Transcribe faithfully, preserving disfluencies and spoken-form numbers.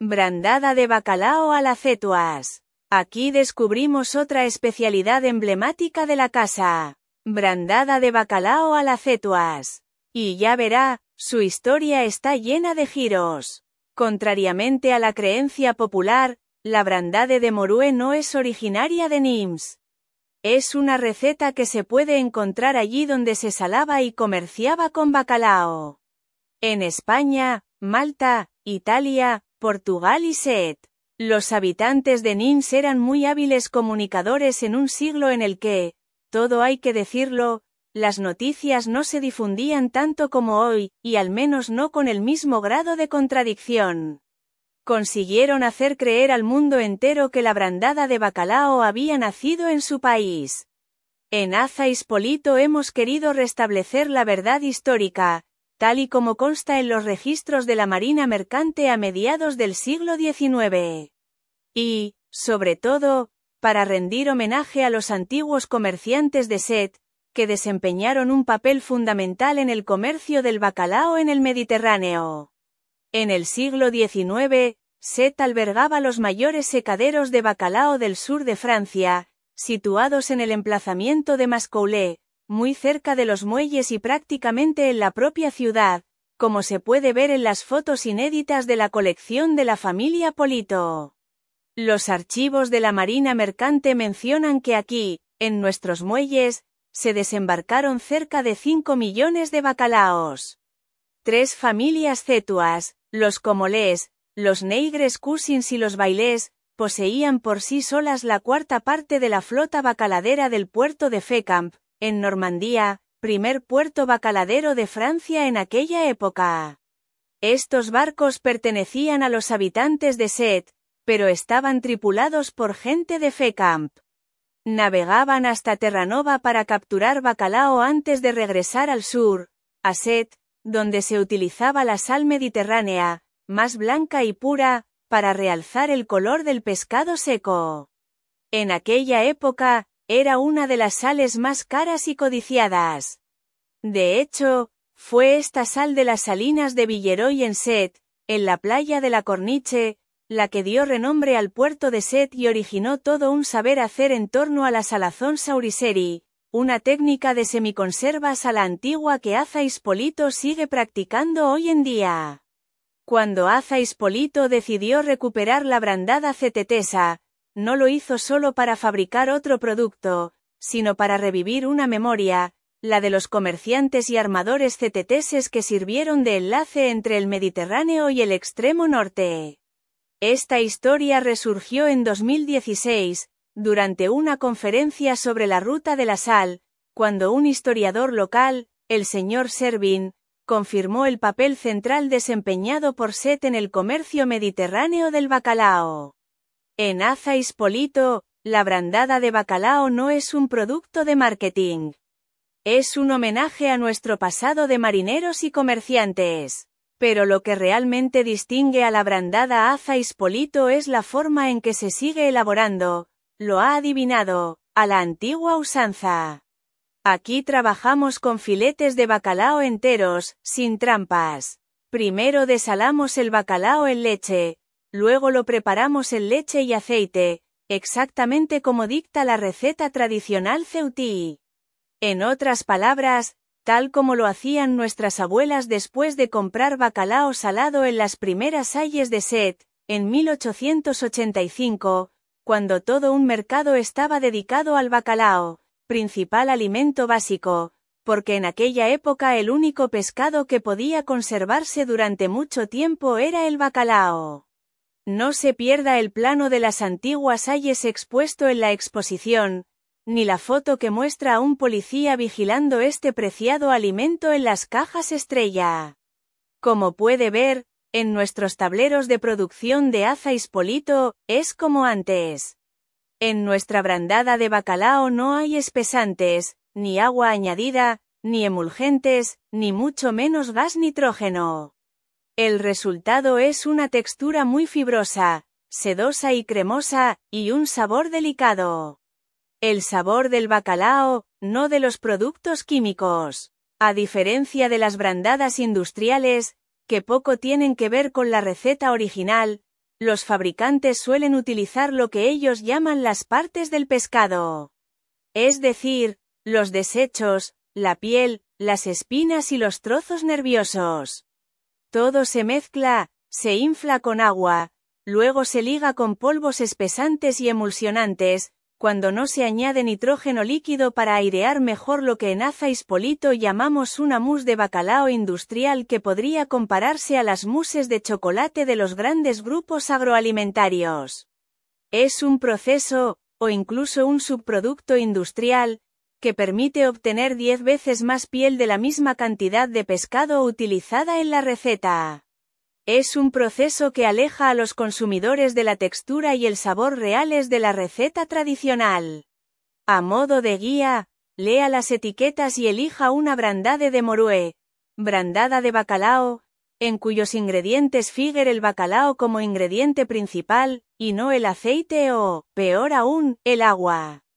Brandada de bacalao a las acetuas. Aquí descubrimos otra especialidad emblemática de la casa. Brandada de bacalao a las acetuas. Y ya verá, su historia está llena de giros. Contrariamente a la creencia popular, la brandade de Morue no es originaria de Nimes. Es una receta que se puede encontrar allí donde se salaba y comerciaba con bacalao. En España, Malta, Italia, Portugal y Set. Los habitantes de Nimes eran muy hábiles comunicadores en un siglo en el que, todo hay que decirlo, las noticias no se difundían tanto como hoy, y al menos no con el mismo grado de contradicción. Consiguieron hacer creer al mundo entero que la brandada de bacalao había nacido en su país. En Aza Ispolito hemos querido restablecer la verdad histórica, tal y como consta en los registros de la Marina Mercante a mediados del siglo diecinueve. Y, sobre todo, para rendir homenaje a los antiguos comerciantes de Set, que desempeñaron un papel fundamental en el comercio del bacalao en el Mediterráneo. En el siglo diecinueve, Set albergaba los mayores secaderos de bacalao del sur de Francia, situados en el emplazamiento de Mascoulet, muy cerca de los muelles y prácticamente en la propia ciudad, como se puede ver en las fotos inéditas de la colección de la familia Polito. Los archivos de la Marina Mercante mencionan que aquí, en nuestros muelles, se desembarcaron cerca de cinco millones de bacalaos. Tres familias cetuas, los Comolés, los Neigres Cousins y los Bailés, poseían por sí solas la cuarta parte de la flota bacaladera del puerto de Fécamp, en Normandía, primer puerto bacaladero de Francia en aquella época. Estos barcos pertenecían a los habitantes de Set, pero estaban tripulados por gente de Fécamp. Navegaban hasta Terranova para capturar bacalao antes de regresar al sur, a Set, donde se utilizaba la sal mediterránea, más blanca y pura, para realzar el color del pescado seco. En aquella época, era una de las sales más caras y codiciadas. De hecho, fue esta sal de las salinas de Villeroy en Set, en la playa de la Corniche, la que dio renombre al puerto de Set y originó todo un saber hacer en torno a la salazón sauriseri, una técnica de semiconservas a la antigua que Aza Ispolito sigue practicando hoy en día. Cuando Aza Ispolito decidió recuperar la brandada cetetesa, no lo hizo solo para fabricar otro producto, sino para revivir una memoria, la de los comerciantes y armadores ceteteses que sirvieron de enlace entre el Mediterráneo y el extremo norte. Esta historia resurgió en dos mil dieciséis, durante una conferencia sobre la ruta de la sal, cuando un historiador local, el señor Servin, confirmó el papel central desempeñado por Set en el comercio mediterráneo del bacalao. En Aza Ispolito, la brandada de bacalao no es un producto de marketing. Es un homenaje a nuestro pasado de marineros y comerciantes. Pero lo que realmente distingue a la brandada Aza Ispolito es la forma en que se sigue elaborando, lo ha adivinado, a la antigua usanza. Aquí trabajamos con filetes de bacalao enteros, sin trampas. Primero desalamos el bacalao en leche, luego lo preparamos en leche y aceite, exactamente como dicta la receta tradicional ceutí. En otras palabras, tal como lo hacían nuestras abuelas después de comprar bacalao salado en las primeras sayes de Set, en mil ochocientos ochenta y cinco, cuando todo un mercado estaba dedicado al bacalao, principal alimento básico, porque en aquella época el único pescado que podía conservarse durante mucho tiempo era el bacalao. No se pierda el plano de las antiguas sayes expuesto en la exposición, ni la foto que muestra a un policía vigilando este preciado alimento en las cajas estrella. Como puede ver, en nuestros tableros de producción de Aza Ispolito, es como antes. En nuestra brandada de bacalao no hay espesantes, ni agua añadida, ni emulgentes, ni mucho menos gas nitrógeno. El resultado es una textura muy fibrosa, sedosa y cremosa, y un sabor delicado. El sabor del bacalao, no de los productos químicos. A diferencia de las brandadas industriales, que poco tienen que ver con la receta original, los fabricantes suelen utilizar lo que ellos llaman las partes del pescado. Es decir, los desechos, la piel, las espinas y los trozos nerviosos. Todo se mezcla, se infla con agua, luego se liga con polvos espesantes y emulsionantes, cuando no se añade nitrógeno líquido para airear mejor lo que en Aza Hispolito llamamos una mousse de bacalao industrial que podría compararse a las mousses de chocolate de los grandes grupos agroalimentarios. Es un proceso, o incluso un subproducto industrial, que permite obtener diez veces más piel de la misma cantidad de pescado utilizada en la receta. Es un proceso que aleja a los consumidores de la textura y el sabor reales de la receta tradicional. A modo de guía, lea las etiquetas y elija una brandade de morue, brandada de bacalao, en cuyos ingredientes figure el bacalao como ingrediente principal, y no el aceite o, peor aún, el agua.